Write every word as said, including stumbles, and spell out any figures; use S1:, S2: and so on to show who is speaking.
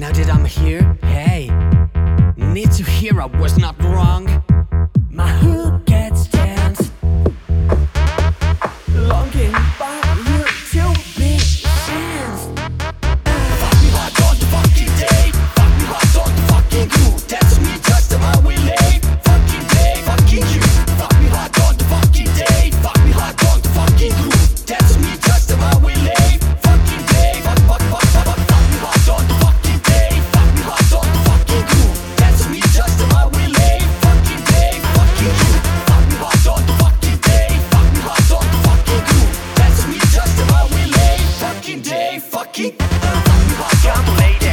S1: Now that I'm here, hey, need to hear I was not wrong. My hook gets tense, longing by you to be sensed. Fuck me hard on the fucking day, fuck me hard on the fucking groove. That's me just on my way late. Fucking day, fucking you. Fuck me hard on the fucking day, fuck me hard on the fucking groove. That's me just on my way late. Fucking day, fuck, fuck, fuck, fuck, fuck. Fuck me hard on the fucking day, fuck me hard on the fucking groove. That's me just on my way late. Fucking day, fucking you. Fuck me hard on the fucking day, fuck me hard on the fucking groove. That's me just on my way late. Fucking day, fucking. Fuck me hard on the lady.